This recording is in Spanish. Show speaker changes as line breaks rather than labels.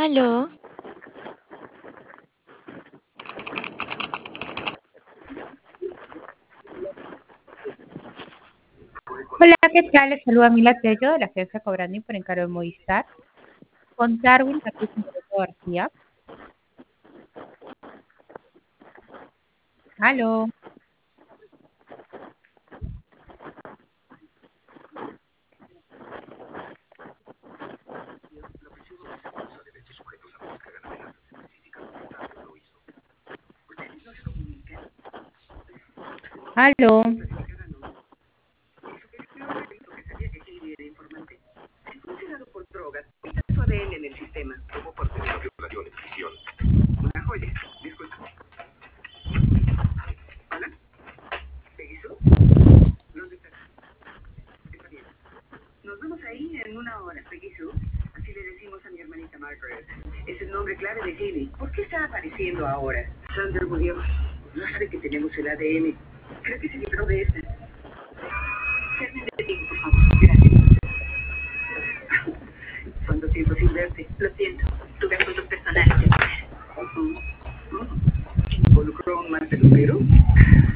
Aló,
Hola, ¿qué tal? Les saluda Mila Tello de la agencia Cobrando por encargo de Movistar. Con Darwin Patricio Moreto García. Aló. Aló.
Su ADN en el sistema. Como parte de la violación en prisión. Una joya. Disculpa. ¿Hola? ¿Peguiso? ¿Dónde estás? Está bien. Nos vemos ahí en una hora, Peguiso. Así le decimos a mi hermanita Margaret. Es el nombre clave de Haley. ¿Por qué está apareciendo ahora? Sander murió. No sabe que tenemos el ADN. Creo que se libró de esta. Carmen de ti, por favor. Gracias. ¿Cuánto tiempo sin verte? Lo siento. Tuve asuntos personales que atender. ¿Involucró a un mal peluquero?